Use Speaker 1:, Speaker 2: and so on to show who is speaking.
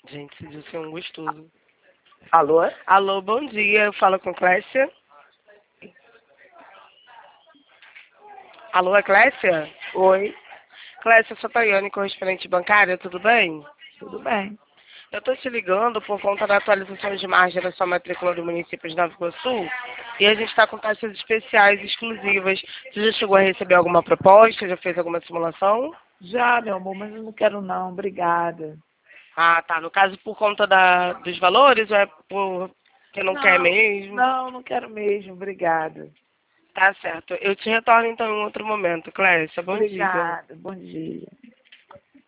Speaker 1: Gente, esse Dilson é um gostoso.
Speaker 2: Alô?
Speaker 1: Alô, bom dia. Eu falo com Clécia. Alô, é Clécia?
Speaker 2: Oi,
Speaker 1: Clécia, eu sou Tayane, correspondente bancária, tudo bem?
Speaker 2: tudo bem?
Speaker 1: Eu tô te ligando por conta da atualização de margem da sua matrícula do município de Nova Iguaçu e a gente está com taxas especiais exclusivas. Você já chegou a receber alguma proposta? Já fez alguma simulação?
Speaker 2: Já, meu amor, mas eu não quero não, obrigada.
Speaker 1: Ah, tá. No caso, por conta dos valores ou é por que não quer
Speaker 2: Não,
Speaker 1: mesmo?
Speaker 2: não quero mesmo, obrigada.
Speaker 1: Tá certo. Eu te retorno então em outro momento, Clécia. Bom dia.
Speaker 2: Obrigada, bom dia.